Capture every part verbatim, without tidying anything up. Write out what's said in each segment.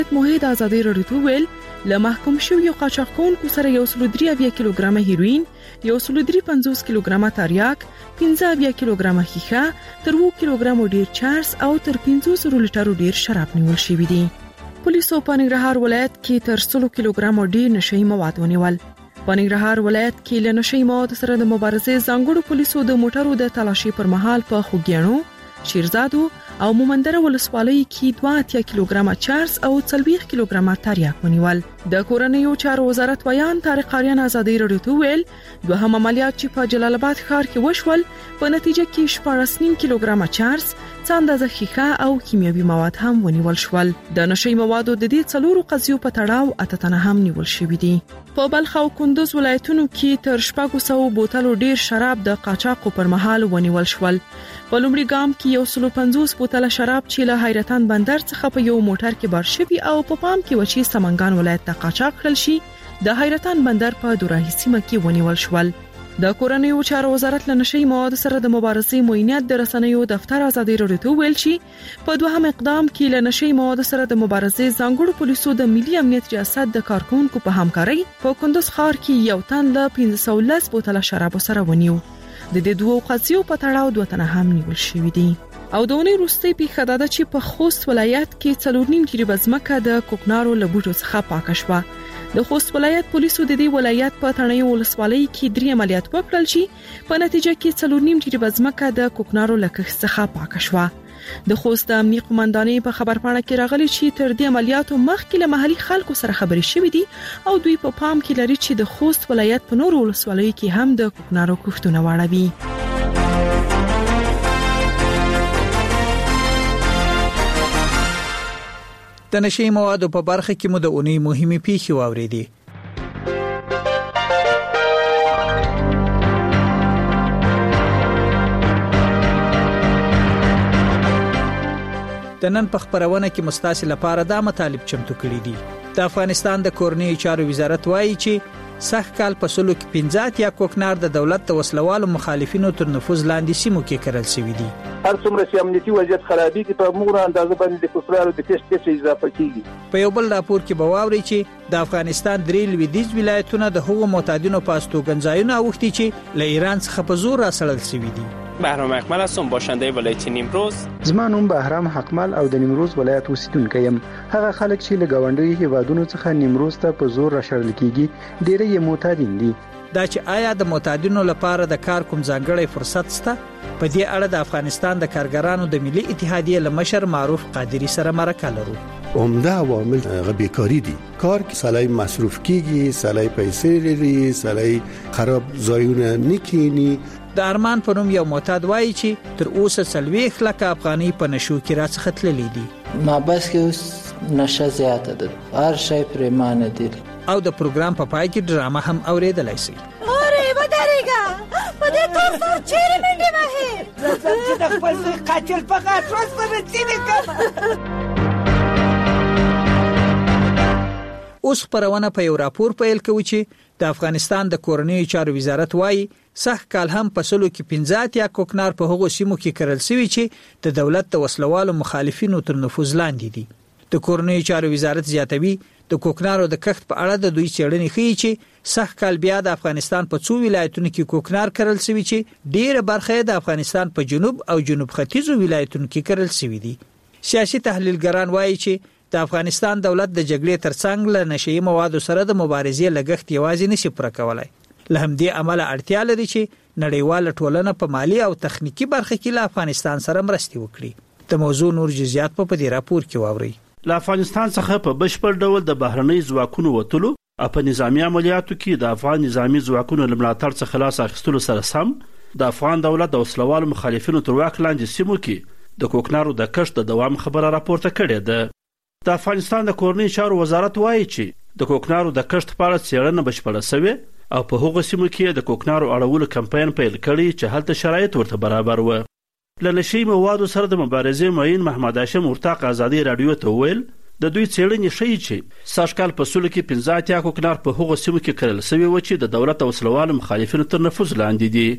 موحد ازادي راډیو ته ویل له محکوم شویو قاچاقونکو سره یو سل درې اویا کیلوګرامه هیروین، یو سل درې پنځوس کیلوګرامه تریاک، پنځه اویا کیلوګرامه ښیښه، تر اووه کیلوګرامو ډیر چرس او تر پنځوس لیټرو ډیر شراب نیول شوی دي. پولیسو په ننګرهار ولایت کې تر سل کیلوګرامو ډیر نشئی مواد ونیول. په ننګرهار ولایت کې له نشئی مواد سره د مبارزې ځانګړو پولیسو د موټرو د تلاشي پر مهال په خوګیانو، شیرزادو او مومندره ولسوالۍ کې دوه اتیا کیلوګرامه چرس او څلوېښت کیلوګرامه تریاک ونیول. د کورنیو چارو وزارت بیان طارق آریان ازادي راډیو ته ویل دوهم عملیات چې په جلال آباد ښار کې وشول په نتیجه کې شپږ نیم کیلوګرامه چرس، څه اندازه ښیښه او کیمیاوي مواد هم ونیول شول. د نشئی موادو د دې څلورو قضیو په تړاو اته تنه هم نیول شوي دي. په بلخ او کندوز ولایتونو کې تر شپږ سوه بوتلو ډیر شراب د قاچاقو پر مهال ونیول شول. په لومړي ګام کې یو سل پنځوس بوتله شراب چې له حیرتان بندر څخه په یو موټر کې بار شوي او په پا پام کې و چې سمنګان ولایت ته قاچاق کړل شي، د حیرتان بندر په دوراهي سیمه کې ونیول شول. د کورنیو چارو وزارت له نشئی مواد سره د مبارزې موینیت د رسنیو دفتر ازادي راډیو ته ویل چې په دوهم اقدام کې له نشئی مواد سره د مبارزې ځانګړو پولیسو د ملي امنیت ریاست د کارکونکو په همکارۍ په کندوز ښار کې یو تن له پنځه سوه لس بوتله شراب سره ونیو. د دې دوه قضیو په تړاو دوه تنه هم نیول شوي دي. او د اونۍ وروستۍ پیښه دا ده چې په خوست ولایت کې څلور نیم جریبه ځمکه د کوکنارو له بوټو څخه پاکه شوه. د خوست ولایت پولیسو د دې ولایت په تڼیو ولسوالۍ کې درې عملیات وکړل چې په نتیجه کې څلور نیم جریبه ځمکه د کوکنارو له کښت څخه پاکه شوه. د خوست د امنیت قومندانۍ په خبرپاڼه کې راغلي چې تر دې عملیاتو مخکې له محلي خلکو سره خبرې شوې دي او دوی په پام کې لري چې د خوست ولایت په نورو ولسوالیو کې هم د کوکنارو کښتونه واړوي. د نشئی موادو په برخه کې مو د اونۍ مهمه پیښې واوریدې. د نن په خبرونه کې مستاسي لپاره دا مطالب چمتو کړي دي. د افغانستان د کورنیو چارو وزارت وایي چې سخت کال په سلو کې پنځه اتیا کوکنار د دولت د وسلوالو مخالفینو تر نفوذ لاندې سیمو کې کرل شوی دي. هر څومره چې امنیتي وضعیت خرابېږي په موږ اندازه باندې د کفرانو د کیسې کیسې اضافه کیږي. په یو بل راپور کې به واوري چې د افغانستان درې لویدیځ ولایتونه د هغو معتادینو په استوګنځایونو اوښتي چې له ایران څخه په زور راسړل شوي دي. بهرام اکمل هستم، باشنده ولایت نیمروز. زما نوم بهرام حقمل او د نیمروز ولایت اوسیدونکی یم. هغه خلک چې له ګاونډیو هیوادونو څخه نیمروز ته په زور راشړل کیږي ډېر یې معتادین دي. دا چې آیا د معتادینو لپاره د کار کوم ځانګړی فرصت شته؟ په دې اړه د افغانستان د کارګرانو د ملي اتحادیې له مشر معروف قادری سره مرکه لرو. عمده عوامل بیکاری دي. کار کې سړی مصروف کیږي، سړی پیسې لري، سړی خراب ځایونه نکینی. د ارمان په نوم یو معتاد وایي چې تر اوسه څلوېښت لکه افغانۍ په نشو کې راڅخه تللي دي. ما بس کې اوس نشه زیاته ده، هر شی پرېمانه دي. او د پروګرام په پای کې ډرامه هم اوریدلای شي. اورې ودرېږه په دې تور سره چیرې منډې وهې؟ زه چې د خپل زوی قاتل په غاټ سره ځینې کړم. اوس خبرونه په یو راپور پیل کوي چې د افغانستان د کورنیو چارو وزارت وایي سخت کال هم په سلو کې پنځه اتیا کوکنار په هغو سیمو کې کرل شوي چې د دولت د وسلوالو مخالفینو تر نفوذ لاندې دي. د کورنیو چارو وزارت زیاتوي د کوکنارو د کښت په اړه د دوی څېړنې ښیي چې سخت کال بیا د افغانستان په څو ولایتونو کې کوکنار کرل شوي چې ډېره برخه د افغانستان په جنوب او جنوب ختیځو ولایتونو کې کرل شوي دي. سیاسي تحلیلګران وایي چې د افغانستان دولت د جګړې ترڅنګ له نشئی موادو سره د مبارزې لګښت یوازې نشي پوره کولای. له همدې امله اړتیا لري چې نړیواله ټولنه په مالی او تخنیکی برخه کې له افغانستان سره مرستې وکړي. د موضوع نور جزئیات په دې راپور کې واورئ. له افغانستان څخه په بشپړ ډول د بهرنۍ ځواکونو وتلو او په نظامی عملیاتو کې د افغان نظامی ځواکونو له ملاتړ څخه لاس اخیستلو سره سم د افغان دولت د وسلوالو مخالفینو تر واک لاندې سیمو کې د کوکنارو د کښت د دوام خبره راپورته کړې ده. د افغانستان د کورنیو چارو وزارت وایي چې د کوکنارو د کښت په اړه څېړنه بشپړه شوې او په هغو سیمو کې د کوکنارو اړولو کمپاین پیل کړی چې هلته شرایط ورته برابر و. له نشئی موادو سره د مبارزې معین محمد هاشم ورتاق ازادي راډیو ته وویل د دوی څېړنې ښیي چې سږ کال په سلو کې پنځه اتیا کوکنار په هغو سیمو کې کرل شوي و چې د دولت او وسلوالو مخالفینو تر نفوذ لاندې دي.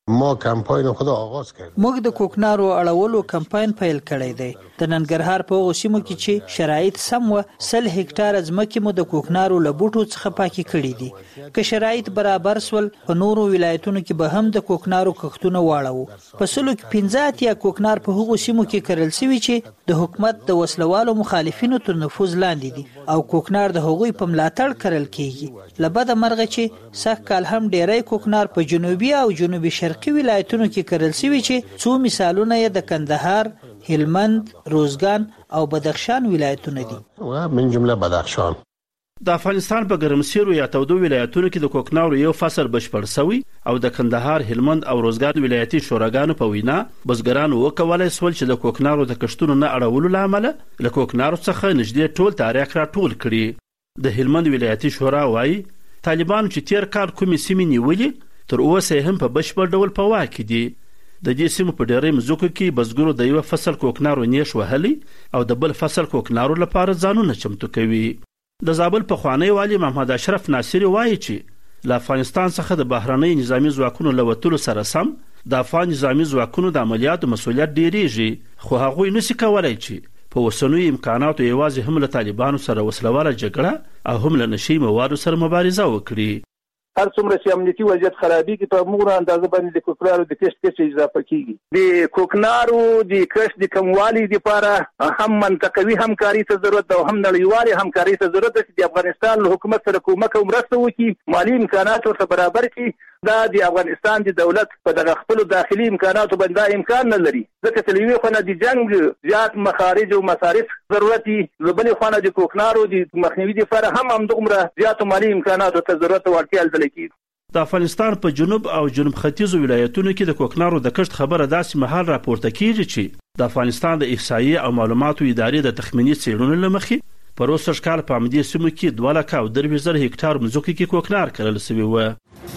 ما کمپاین خود آغاز کردیم. موږ د کوکنارو اړولو کمپاین پیل کړی دی. د ننګرهار په غوسیمو کې چې شرایط سم و سل هکټار ځمکې مو د کوکنارو له بوټو څخه پاکي کړي دي. که شرایط برابر سول په نورو ولایتونو کې به هم د کوکنارو کښتونه واړو. په سلو کې پنځه اتیا کوکنار په هغو سیمو کې کرل شوي چې د حکومت د وسلوالو مخالفینو تر نفوذ لاندې دي او کوکنار د هغوی په ملاتړ کرل کیږي. له بده مرغه چې سږ کال هم ډیری کوکنار په جنوبي او جنوبي شرقي ولایتونو کې کرل شوي چې څو مثالونه یې د کندهار، هلمند، روزګان او بدخشان ولایتونه دي. و من جمله بدخشان. د افغانستان په ګرمسیرو یا تودو ولایتونو کې د کوکنارو یو فصل بشپړ شوی او د کندهار، هلمند او روزګان ولایتي شوراګانو په وینا بزګرانو وکولای سول چې د کوکنارو د کښتونو نه اړولو لامل له کوکنارو څخه نږدې ټول تاریخ را ټول کړي. د هلمند ولایتي شورا وایي طالبان چې تیر کال کومې سیمې نیولې تر اوسه هم په بشپړ ډول په واک کې دي. د دې سیمو په ډېرې مځکو کې بزګرو د یو فصل کوکنارو نیش وهلي او د بل فصل کوکنارو لپاره ځانونه چمتو کوي. د زابل پخوانی والي محمد اشرف ناصری وایي چې له افغانستان څخه د بهرنۍ نظامی ځواکونو له وتلو سره سم د افغان نظامی ځواکونو د عملیاتو مسؤلیت ډیریږي، خو هغوی نشي کولای چې په اوسنیو امکاناتو یوازې هم له طالبانو سره وسلواله جګړه او هم له نشي موادو سره مبارزه وکړي. هر څومره چې امنیتي وضعیت خرابېږي په موږ اندازه باندې د کوکنارو د کښت کچه اضافه کیږي. د کوکنارو د کښت د کموالي لپاره هم منطقوي همکاري ته ضرورت ده او هم نړیوالې همکاري ته ضرورت ده چې د افغانستان له حکومت سره کومک او مرسته وکړي، مالي امکانات ورته برابر کړي. دا د افغانستان د دولت په دغه خپل داخلي امکاناتو باندې امکان نه لري، ځکه چې لوی خونه د جنگ زیات مخارج او مصارف ضرورت دي، لبنې خونه د کوکنارو د مخنیوي لپاره هم همدغه زیات مالي امکاناتو ته ضرورت او اړتیا لري. د افغانستان په جنوب او جنوب ختیځو ولایتونو کې د کوکنارو د کښت خبره داسې مهال راپورته کیږي چې د افغانستان د احصایې او معلوماتو ادارې د تخمینی څېړنو له مخې په روسر کال په همدې سیمو کې دوه لکه او درې زره هکټار مځکو کې کوکنار کرل شوي و.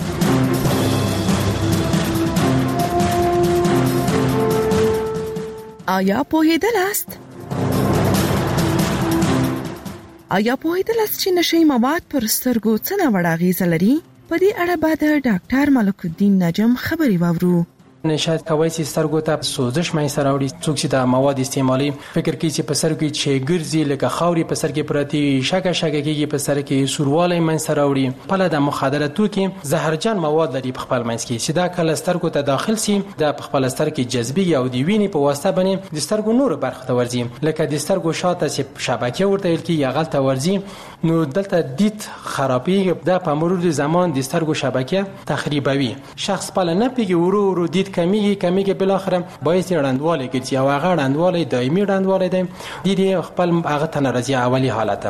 آیا پوهیدلاست؟ آیا پوهیدلاست چې نشي مواد پر سترګو څه ناوړه اغیزه لري؟ په دې اړه به د ډاکټر ملک الدین نجم خبري واورو. نشاید کوي چې سترګو ته سوزش مې سره وړي، څوک چې د مواد استعمالي فکر کوي چې په سر کې چې ګرځي لکه خاوري په سر کې پرتی شګه شګه کېږي، په سر کې سورواله مې سره وړي. په لاره د مخدراتو کې زهرجن مواد لري په خپل منځ کې چې دا کله سترګو ته داخل سي د خپل ستر کې جذبي او د وینې په واسطه باندې د سترګو نور برخه ته ورځي، لکه د سترګو شاته چې شبکه ورته ویل کې یا غلطه ورځي، نو دلته دید خرابي د په مرور زمان د سترګو شبکه تخریبوي. شخص په نه پیږي ورو ورو دید کمیږي کمیږي بل اخر باعث رندواله کیږي او هغه رندواله دایمي رندواله دی د دې خپل هغه تن راځي اولی حالت.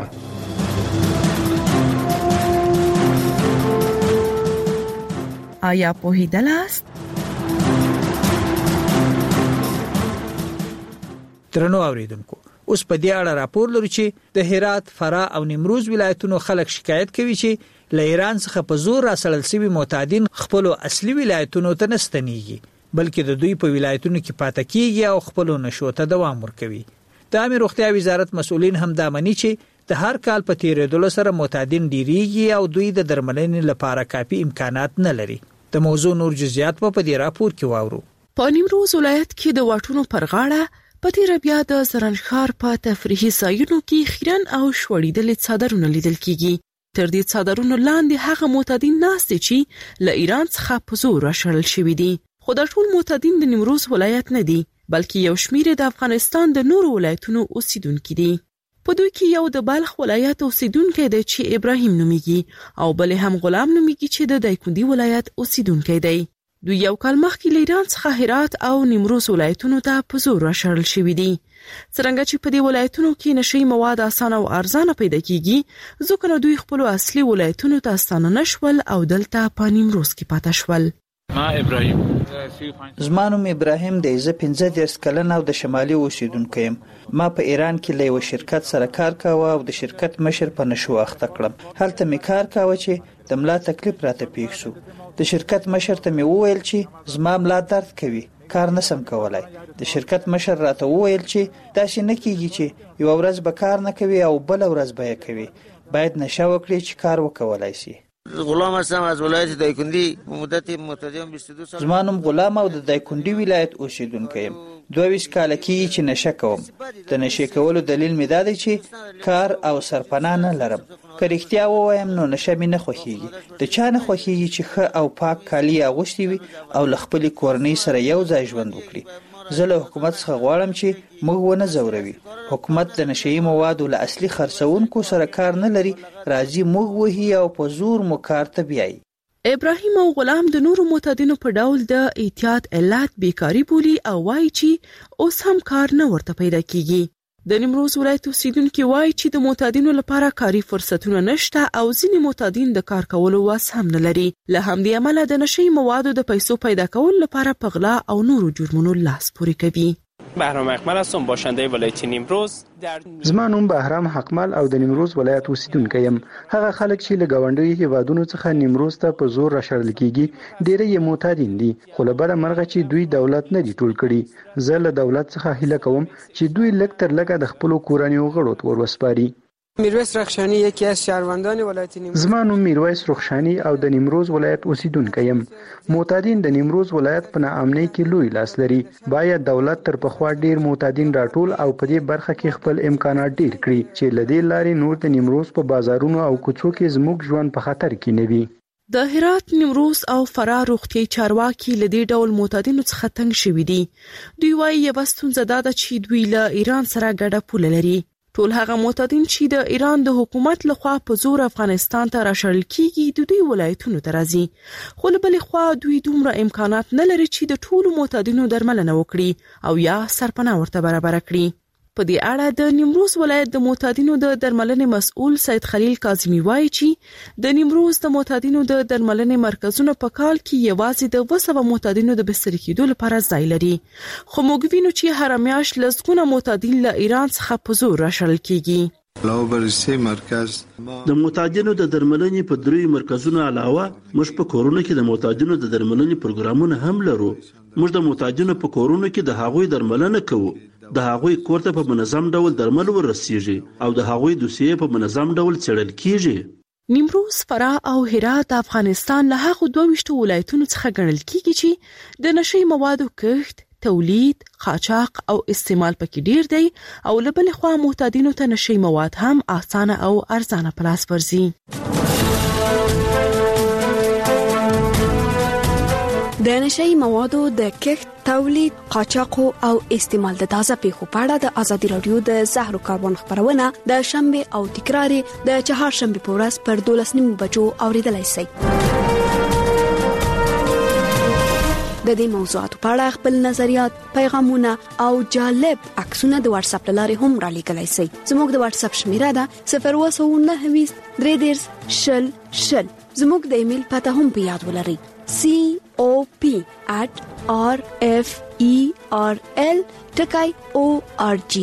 آیا پوهیدلاست؟ درنو اوریدونکو، اوس په دې اړه راپور لرو چې د هرات، فراه او نیمروز ولایتونو خلک شکایت کوي چې له ایران څخه په زور راسړل شوي معتادین خپل اصلي ولایتونو ته نستنیږي، بلکې د دوی په ولایتونو کې پاتې کیږي او خپل نشو ته دوام ورکوي. د عامه روغتیا وزارت مسؤلین هم دا مني چې د هر کال په تیریدلو سره معتادین ډیریږي او دوی د درملنې لپاره کافي امکانات نه لري. د موضوع نور جزئیات په دې راپور کې واورو. په نیمروز ولایت کې د واټونو پر غاړه په تیر بیا د زرنخار په تفریحي ځایونو کې خیرن او شوړیدل څادرونه لیدل کیږي. تر دې څادرونو لاندې هغه معتادین ناست چې له ایران څخه په زور راشړل شوي دي. خو دا ټول معتادین د نیمروز ولایت نه دي، بلکې یو شمیر د افغانستان د نورو ولایتونو اوسیدونکي دي. په دوی کې یو د بلخ ولایت اوسیدونکی دی چې ابراهیم نومیږي او بل هم غلام نومیږي چې د دایکندي ولایت اوسیدونکی دی. دوی یو کال مخکې له ایران څخه هرات او نیمروز ولایتونو ته په زور راشړل شوي دي. څرنګه چې په دې ولایتونو کې نشي مواد اسانه او ارزانه پیدا کیږي، ځکه دوی خپل اصلي ولایتونو ته ستانه نشول او دلته په نیمروز کې پاتې شول. ما ابراهیم زمانوم ابراهیم دی، زه پنځه دېرش کلن او د شمالي اوسیدونکی یم. ما په ایران کې له یو شرکت سره کار کاوه او د شرکت مشر په نشو اخته کړم. هلته می کار کاوه چې د ملا تکلیف راته پیښ شو. د شرکت مشر ته می وویل چې زما ملا درد کوي، کار نسم کولای. د شرکت مشر راته وویل چې داسې نه کیږي چې یو ورځ به کار نه کوي او بل ورځ به یې کوي، باید نشه وکړي چې کار وکولای شي. غلام هستم از ولایت دایکندی مدت معتادم بیست و دو سال. زما نوم غلام او د دایکندي ولایت اوسیدونکی یم. دوه ویشت کاله کېږي چې نشه کوم. د نشې کولو دلیل مې دا دی چې کار او سرپناه نه لرم. که رښتیا ووایم نو نشه مې نه خوښېږي. د چا نه خوښېږي چې ښه او پاک کالي اغوستي وي او له خپلې کورنۍ سره یو ځای ژوند وکړي. زه له حکومت څخه غواړم چې موږ ونه ځوروي. حکومت د نشهیي موادو له اصلي خرڅونکو سره کار نه لري. راځي موږ وهي او په زور مو کار ته بیایي. ابراهیم او غلام د نورو معتادینو په ډول د احتیاط علت بیکاری بولی او وایي چې اوس هم کار نه ورته پیدا کیږي. د نیمروز ولایت اوسیدونکي وایي چې د معتادینو لپاره کاري فرصتونه نشته او ځینې معتادین د کار کولو وس هم نه لري. له همدې امله د نشهیي موادو د پیسو پیدا کولو لپاره په غلا او نورو جرمونو لاس پورې کوي. بهرام اکمل هستم، باشنده ولایت نیمروز. زما نوم بهرام حقمل او د نیمروز ولایت اوسیدونکی یم. هغه خلک چې له ګاونډیو هیوادونو څخه نیمروز ته په زور راشړل کیږي ډېر یې معتادین دي، خو له بده مرغه چې دوی دولت نه دی ټول کړي. زه له دولت څخه هیله کوم چې دوی لږ تر لږه د خپلو کورنیو غړو ته وسپاري. میرویس رخشانی یکی از شهروندان ولایت نیمروز. زما نوم میرویس رخشانی او د نیمروز ولایت اوسیدونکی یم. معتادین د نیمروز ولایت په ناامنۍ کې لوی لاس لري. باید دولت تر پخوا ډیر معتادین راټول او په دې برخه کې خپل امکانات ډیر کړي چې لدې لارې نور د نیمروز په بازارونو او کوڅو کې زموږ ژوند په خطر کې نه وي. د هرات، نیمروز او فراه روغتیايي چارواکي له دې ډول معتادینو څخه تنګ شوي دي. دوی وایي یوه ستونزه دا ده چې دوی له ایران سره ګډه پوله لري. ټول هغه معتادین چې د ایران د حکومت لخوا په زور افغانستان ته راشړل کیږي د دوی ولایتونو ته راځي. خو له بلې خوا دوی دومره امکانات نه لري چې د ټولو معتادینو درملنه وکړي او یا سرپناه ورته برابر کړي. په دې اړه د نیمروز ولایت د معتادینو د درملنې مسؤل سید خلیل کاظمی وایي چې د نیمروز د معتادینو د درملنې مرکزونه په کال کې یوازې د دوه سوه معتادینو د بستر کېدو لپاره ځای لري. خو موږ وینو چې هر میاشت لسګونه معتادین له ایران څخه په زور راشړل کیږي. مرکز د معتادینو د درملنې په دریو مرکزونو علاوه موږ په کورونو کې د معتادینو د درملنې پروګرامونه هم لرو. موږ د معتادینو په کورونو کې د هغوی درملنه کوو. د هغوی کور ته په منظم ډول درمل ورسیږي او د هغوی دوسیې په منظم ډول څېړل کیږي. نیمروز، فراه او هرات د افغانستان له هغو دوه ویشتو ولایتونو څخه ګڼل کیږي چې د نشهیي موادو کښت، تولید، قاچاق او استعمال پکې ډیر دی او له بلې خوا معتادینو ته نشهیي مواد هم اسانه او ارزانه په لاس ورځي. د نشهیي موادو د کښت، تولید، قاچاق او استعمال د تازه پیښو په اړه د ازادي رادیو د زهرو کاربن خبرونه د شنبه او تکرار د چهارشنبه په ورځ پر دولس نیمو بجو اوریدلای شئ. د دې موضوعاتو په اړه خپل نظریات، پیغامونه او جالب عکسونه د واتس اپ لارې هم را لیږلای شئ. زموږ د واتس اپ شمیره ده صفر اووه سوه نهه ویشت درې دېرش شل شل. زموږ د ایمیل پته هم په یاد ولرئ: c o p at r f e r l dot org.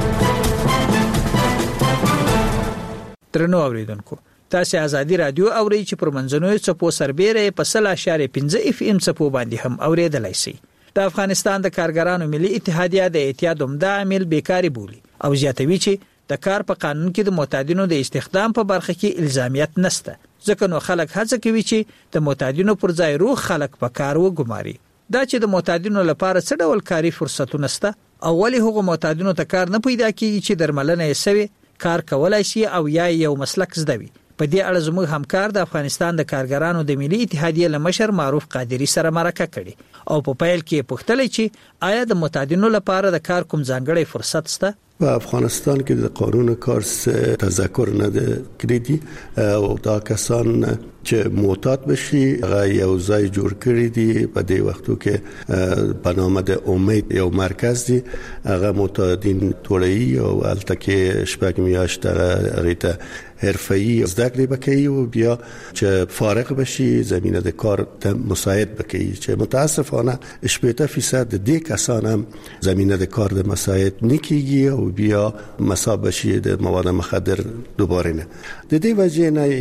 درنو اوریدونکو، تاسو ازادي رادیو اورئ چې پر منځنوي چپو سربېره په سل اشاریه پنځه اف ام چپو باندې هم اوریدلای شئ. د افغانستان د کارګرانو ملي اتحادیه د اعتیاد عمده عامل بیکاری بولی او زیاتوي چې د کار په قانون کې د معتادینو د استخدام په برخه کې الزامیت نشته. ځکه نو خلک هڅه کوي چې د معتادینو پر ځای روغ خلک په کار وګماري. دا چې د معتادینو لپاره څه ډول کاري فرصتونه شته او ولې هغو معتادینو ته کار نه پیدا کیږي چې درملنه یې سوي کار کولای شي او یا یو مسلک زده وي. په دې اړه زموږ همکار د افغانستان د کارګرانو د ملي اتحادیې لمشر معروف قادری سره مرکه کړي او په پیل کې پوښتنه چې آیا د معتادینو لپاره د کار کوم ځانګړی فرصت شته؟ و افغانستان که در قانون کار تذکر نده کردی و دا کسان چه معتاد بشی یو ځای جوړ کړی دی په دې وختو کې په نامه د امید یو مرکز دی هغه معتادین ټولوي او البته کې شپږ میاشت هغه ته حرفه‌ای زده کړې وکړي او بیا چې فارغ بشي زمینه د کار ته مساعد بکړي چې متاسفانه شپږ فیصد د دې کسان هم زمینه د کار د مساعد نکېږي او بیا مصاب بشي د مواد مخدر دوباره نه. د دې وجه نه یو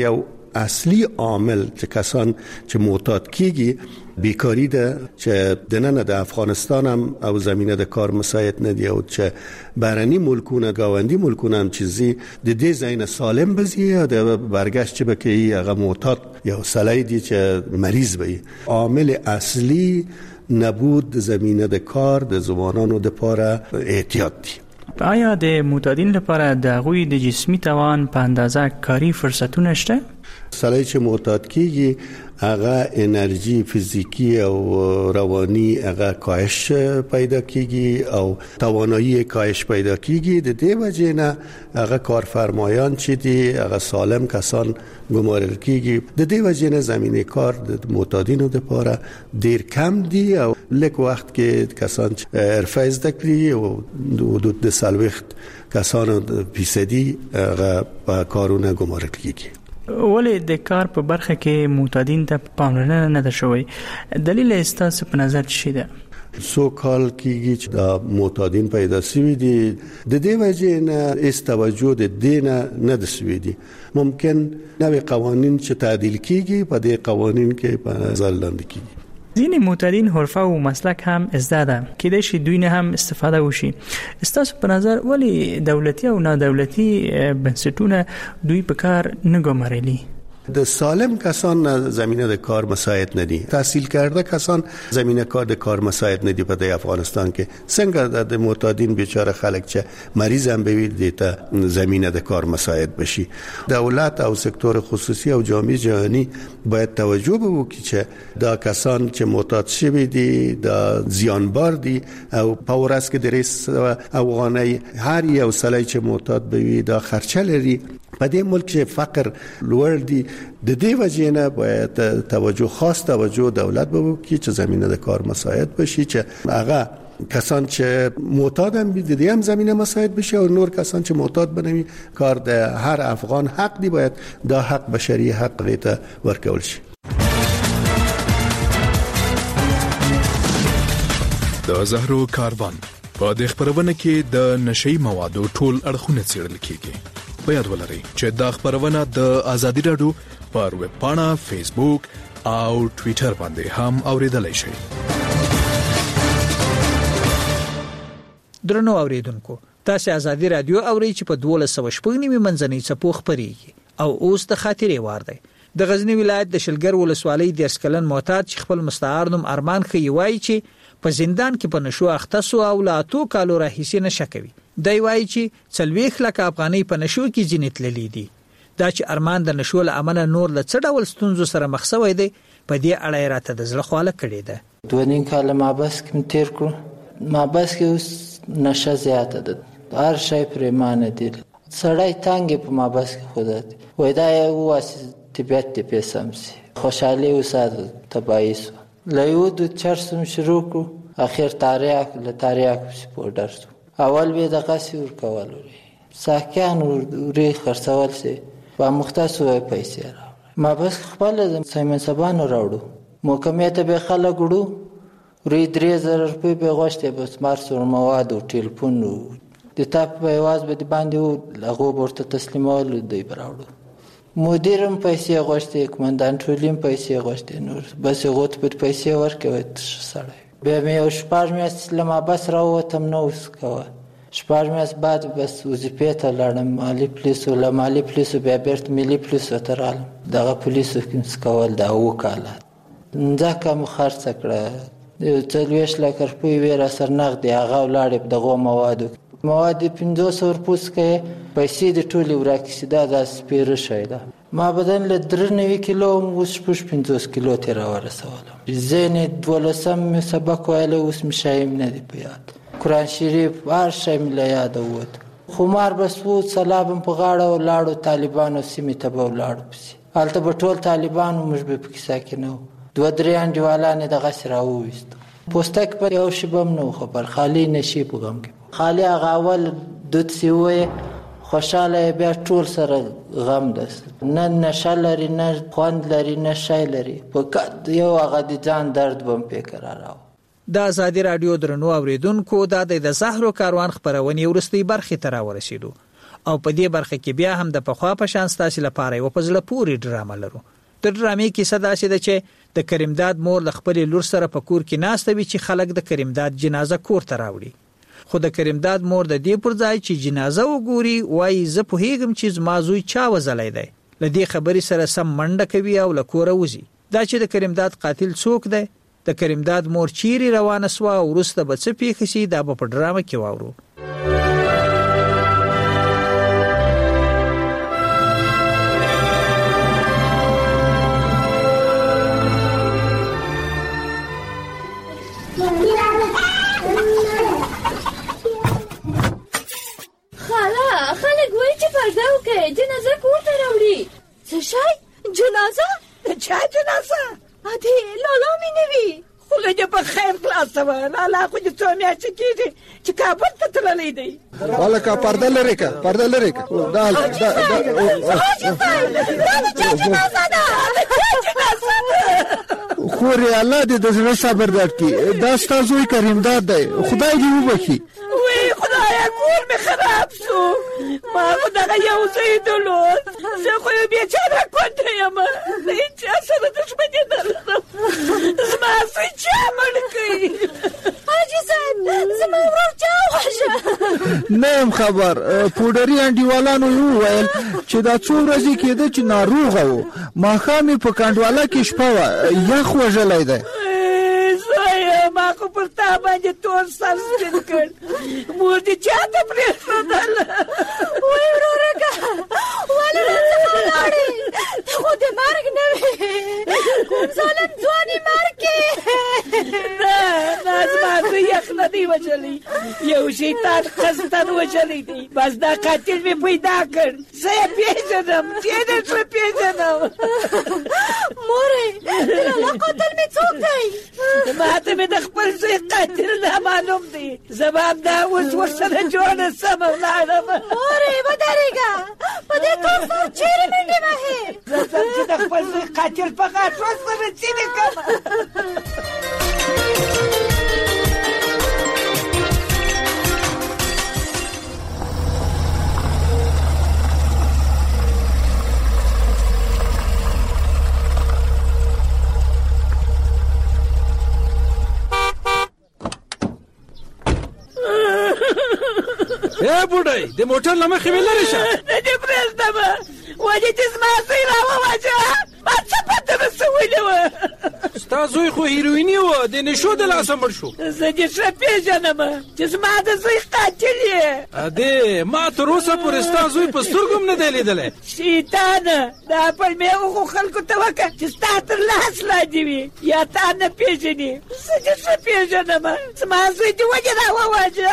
اصلي عامل چې کسان چې معتاد کیږي بیکاری ده چې دننه د افغانستان هم او زمینه د کار مساعد نه دی او چې بهرني ملکونه گاوندی ملکونه هم چیزی د دې ځای سالم بزی او د برگشت چې بکی هغه معتاد یا سړی دی چې مریض وي. عامل اصلي نبود زمینه د کار د ځوانانو د پاره احتیاط دی. آیا د معتادین لپاره د غوی د جسمی توان په اندازه کاری فرصتونه شته؟ سړی چې معتاد کیږي هغه انرژي فزیکی او روانی هغه کاهش پیدا کیږي او توانایی کاهش پیدا کیږي. د دې وجه نه هغه کارفرمایان چې دي هغه سالم کسان ګمارل کیږي. د دې وجه نه زمینه کار د معتادینو لپاره ډیر کم دی او لږ وخت کې کسان حرفه زده کړي او حدود د سلوخت کسانو فیصدي هغه په کارونه ګمارل کیږي. ولې د کار په برخه کې معتادین ته پاملرنه نه ده شوې؟ دلیل یې ستاسو په نظر څه ده؟ سو کال کیږي چې د معتادین پیدا شوي دي، د دې وجه نه هیڅ توجه د دې نه نه ده شوې دي. ممکن نوې قوانین چې تعدیل کیږي په دې قوانین کې په نظر لاندې کیږي. ځینې معتادین حرفه او مسلک هم زده ده، کېدای شي دوی نه هم استفاده وشي. ستاسو په نظر ولې دولتي او نادولتي بنسټونه دوی په کار نه ګمارلي؟ د سالم کسان زمینه د کار مساعد ندی، تحصیل کرده کسان زمینه کار د کار مساعد ندی په د افغانستان کې. څنګه د معتادین بیچاره خلک چې مریض هم بوي دیتا زمینه د کار مساعد بشي؟ دولت او سکتور خصوصي او جامعه جهانی باید توجه وکړي چې دا کسان چې معتاد شوي دي دا زیانبار دي او په ورځ کې درې افغانۍ هر یو سړی چې معتاد بوي دا خرچه لري. په دې ملک کې فقر لوړ دی. د دې وجه نه باید توجه خاص توجه دولت به وکړي چې زمینه د کار مساعد بشي، چې هغه کسان چې معتاد هم دي د هم زمینه مساعد بشي او نور کسان چې معتاد بنوي کار د هر افغان حق دی، باید دا حق بشري حق غیته ورکول شي. د زهرو کاروان په د خبرونه کې د نشئی موادو ټول اړخونه څیړل کیږي. په یاد ولرئ چې دا خبرونه د ازادي رادیو پر ویب پاڼه، فیسبوک او ټوئیټر باندې هم اوریدلای شئ. درنو اوریدونکو، تاسو ازادي رادیو اورئ چې په دوه سوه شپږ نیمه منځنۍ څپو خبريږي او اوس د خاطرې وار دی. د غزنی ولایت د شلګر ولسوالۍ د اسکلن معتاد چې خپل مستعار نوم ارمان خي وایي چې په زندان کې په نشو اخته سو او لا تو کالو راهیسي نشه کوي. دی وایي چې څلويخ لک افغانۍ په نشو کې جنت للی دي. دا چې ارمان د نشو له امله نور له څه ډول ستونزو سره مخ شوی دی، په دې اړه راته د زړه خواله کړې ده. دوه نیم کال ما بس کې تیر کړو. ما بس کې اوس نشه زیاته ده، هر شی پرېمانه دي. سړی تانګې په ما بس کې خودت وای دا یو واسه طبیعت ته پیسم سي خوشحالي وساته تبعی سو لایو د چرسم شروع کو. اخر تاریخ له تاریخ سپورډر سو. اول به د قصې ور کول لري ساکان ورې خرڅول سي په مختص وای پیسې را. ما بس خپل د سیمن سبانو راوړو موکمیت به خلک وړو ورې درې زره روپۍ به غوښته بس مارسور مواد او ټلیفون د تاپ په आवाज به باندې لغو ورته تسلیمول دی براوړو. مدیرم پیسې غوښته، کمانډانټ ټولیم پیسې غوښته، نور بس غوت په پیسې ورکوي سړی. به مې او شپږ میاشتې لما بس راوتم نو اوس کوه. شپږ میاشتې بعد بس وظیفې ته لاړم، مالي پولیسو له مالي پولیسو بیا بیرته ملي پولیسو ته رالم. دغه پولیسو کې کول دا وکاله ځکه مو خرڅ کړه یو څلوېښت لک روپۍ وې را سر نغدې هغه ولاړې په دغو موادو مواد پنځوس ورپوس کې پیسې د ټولې ورکړې دا داسې پیره شی ده. ما بدن له درې نوي کیلو اوس شپږ پنځوس کیلو ته راورسولم. ځینې دولسم مې سبق ویلی اوس مې شی نه دی په یاد. قرآن شریف هر شی مې له یاده ووت. خمار بس و سلابم په غاړه ولاړو طالبانو سیمې ته به ولاړو پسې هلته به ټول طالبانو موږ به پکې ساکن وو. دوه درې انډیوالان یې دغسې راوویستو. پوستک پر یو شي به هم نه و خبر، خالي نشي په غم کې خالي هغه اول دود سی وویې خوشحاله بیا ټول سره غم ده، نه نشه لري نه خوند لري نه شی لري، په یو هغه د ځان درد به م فکر راو. د ازادي راډیو درنو اوریدونکو دا د زهرو کاروان خبرونې ورستۍ برخې ته راورسېدو او په دې برخه کې بیا هم د پخوا په شان ستاسو لپاره یو په زړه پورې ډرامه لرو. د ډرامې کیسه داسې ده چې د کریمداد مور د خپل لور سره په کور کې ناسته وي چې خلک د کریمداد جنازه کور ته راوړي. خو د کریمداد مور د دې پر ځای چې جنازه وګوري وایي زه پوهیږم چې زما زوی چا وزلی دی. له دې خبرې سره سم منډه کوي او له کوره وځي. دا چې د کریمداد قاتل څوک دی، د کریمداد مور چیرې روانه سوه او وروسته به څه پیښه شي، دا به په ډرامه کې واورو. جنازه کور ته راوړي. څه شی؟ جنازه؟ چا جنازه؟ ادې لالا مې نه وي. خدای دې په خیر خلاصه وه. لالا خو دې څو میاشتې کېږي چې کابل ته تللی دی. هلکه پرده لرې که پرده لرې که دا دا د چا جنازه ده؟ چا جنازه ده؟ خورې الله دې د زړه صبر درکړي. دا ستا زوی کریمداد دی، خدای دې وبخي. وی خدایا کور مې خراب شو. ما خو دغه یو زوی درلود. زه خو یو بیچاره کونډه یم. زه هېچا سره دښمني نه لرم. زما زوی چا مړ کړي؟ حاجي صاحب زما ورور چا وواژه؟ نه یم خبر. پوډري انډیوالانو یې وویل چې دا څو ورځې کېده چې ناروغه و. ماښام یې په کنډواله کې شپه وه، یخ وژلی دی. ما خو پر تا باندې تور سر سپین کړ. مور دې چا ته پرېښودل؟ وایي ورورکه ولې راڅخه ولاړې؟ ته خو د مرګ نه وې. کوم ظالم ځوان یې مرګ کې؟ نه نه زما زوی یخ نه دی وژلی. یو شیطان قصدن وژلی دی. بس دا قاتل مې پیدا کړ. زه یې پېژنم، ډېر ښه پېژنم. مورې د لالا قاتل مې څوک دی؟ ما ته مې د خپل زوی قاتل نامعلوم دی. زه به همدا اوس ورسره جوړه سم ولاړم. مورې ودرېږه، په دې تور سر چیرې منډې وهې؟ زه ځم چې د خپل زوی قاتل په غاښو سره ځینې کړم. اے بوډۍ د موټر له مخې مې لرې شه. نه دې پرېږدم. ولې چې زما زوی راوواژه؟ ما څه پته رسولې وه. ستا زوی خو هیرویني و، د نشو د لاسه مړ شو. زه دې ښه پېژنم چې زما د زوی قاتل یې. ادې ما تر اوسه پورې ستا زوی په سترګو هم نه دی لیدلی. شیطانه دا پلمې هغو خلکو ته وکړه چې ستا تر لاس لاندې وي یا تا نه پېژني. زه دې ښه پېژنم. زما زوی دې ولې راوواژه؟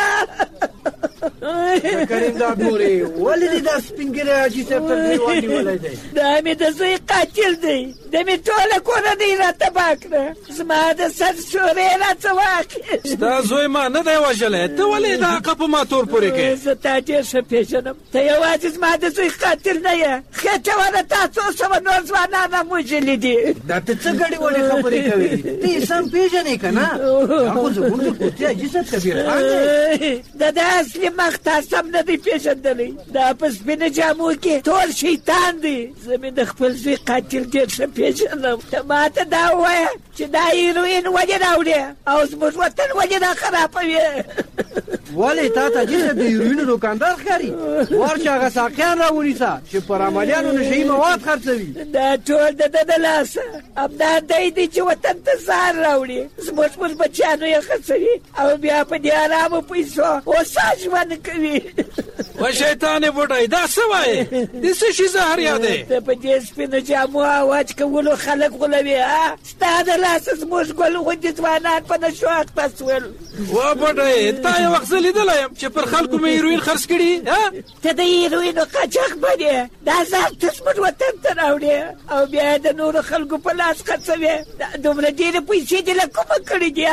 کریمداد مورې ولې دې دا سپین ږیری حاجي صاحب تر دې ونیولی دی؟ دا مې د زوی قاتل دی. د مې ټوله کورنۍ راته کړه. زما د سر شورې راڅه واخیست. ستا زوی ما نه دی وژلی، ته ولې دا حقه په ما تور پورې کوې؟ زه تا ډېر ښه پېژنم. ته یوازې زما د زوی قاتل نه یې. خېټه ونه تا څو سوه نور ځوانان هم وژلي دي. دا ته څه ګډې وډې خبرې کوې؟ ته یې سم پېژنې که نه؟ دا خو زموږ د کوڅې حاجي صاحب کبیرخان دی. د ده اصلي مخ تا سم نه دی پېژندلی. دا په سپینو جامو کې ټول شیطان دی. زه مې د خپل زوی قاتل ډېر ښه پېژنم. ته ما ته دا ووایه چې دا هیروین ولې راوړې او زموږ وطن ولې دا خرابوې؟ ولې تا ته حاجي صاحب د هیروینو دوکاندار ښکاري؟ ورشه هغه ساقیان راونیسه چې پر عملیانو نشهیي مواد خرڅوي. دا ټول د ده د لاسه. همدا دی دی چې وطن ته زهر راوړي. زموږ پر بچیانو یې خرڅوي او بیا په دې ارامو پیسو هوسا ژوند کوي. و شیطانې بوډۍ دا څه وایې؟ د څه شي زهر یادې؟ ته په دې سپینو جامو اواج کولو خلک غولوي. ستا د لاسه زموږ ګل غوندې ځوانان په نشو اخته شول. و بوډۍ تا یو وخت زه لیدلی یم چې پر خلکو مې هیروین خرڅ کړي. ته د هیروینو قاچاقبر یې. دا زهر ته زموږ وطن ته راوړې او بیا د نورو خلکو په لاس خرڅوې. دومره ډېرې پیسې دې له کومه کړي دي؟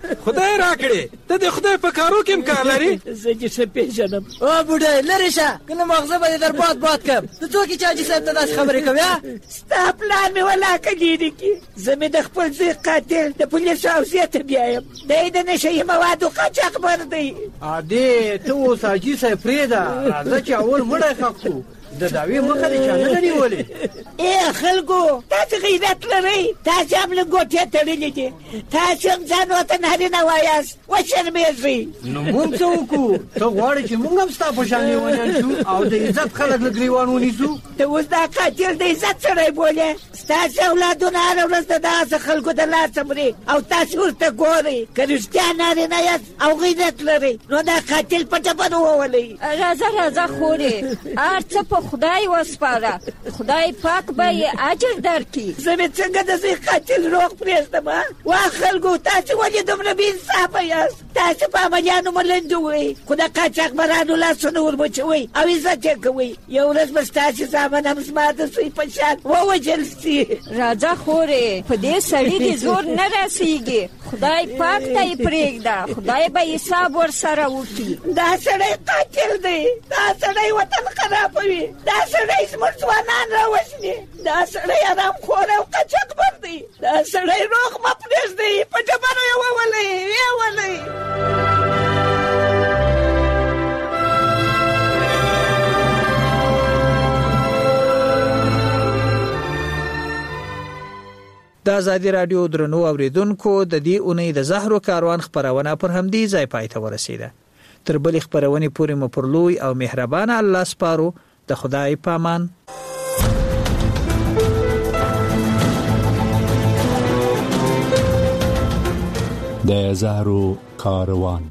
خدای راکړي ته د خدای په کارو کې کار لري. زه چې څه پیژنم. او بوډا لری شه کنه مغزه به در باد باد کم. ته څوک چې حاجي صاحب ته داسې خبرې کوي؟ ستا پلان مې ولاکه ګیډي کې زه مې د خپل زوی قاتل د پولیسو حوزې ته بیایم. دی د نشهیي موادو قاچاقبر دی. ادې ته اوس حاجي صاحب پرېږده راځه چې اول مړی ښخ کړو. د دعوې مخه دې چا نه نیولې. ای خلکو تاسو غیرت لرئ؟ تاسو هم له ګوتې تړلې دي. تاسو هم ځان ورته نارینه وایاست. وشرمېږئ. نو موږ څه وکړو؟ ته غواړې چې موږ هم ستا په شان لیونیان شو او د عزت خلک له ګریوان ونیسو؟ ته اوس دا قاتل د عزت سړی بولې. ستاسو اولادونه هره ورځ د دغسې خلکو د لاسه مري او تاسو ورته ګورئ. که رښتیا نارینه یاست او غیرت لرئ نو دا قاتل په ټپنو وولئ. راځه راځه خورې هر څه په خدای وسپاره. خدای پاک به یې اجر درکړي. زه مې څنګه د زوی قاتل روغ پرېږدم؟ وا خلکو تاسو ولې دومره بې انصافه یاست؟ تاسو په عملیانو ملنډ ووئ خو د قاچاقبرانو لاسونه ورمچوئ او عزت یې کوئ. یو ورځ به ستاسې زامن هم زما د زوی په شان ووژل سي. راځه خورې په دې سړي دې زور نه رسېږي. خدای پاک ته یې پرېږده. خدای به حساب ورسره وکړي. دا سړی قاتل دی. دا سړی وطن خرابوي. دا سړی زموږ ځوانان راوژني. دا سړی حرامخور او قاچاقبر دی. دا سړی روغ مه پرېږدئ. په ډبرو یې وولئ ویې ولئ. د آزادي رادیو درنو اوریدونکو د دې اونۍ د زهرو کاروان خبرونه پر همدې ځای پای ته ورسیده. تر بلې خبرونې پورې مو پر لوی او مهربان الله سپارو. د خدای پامان. د زهرو کاروان.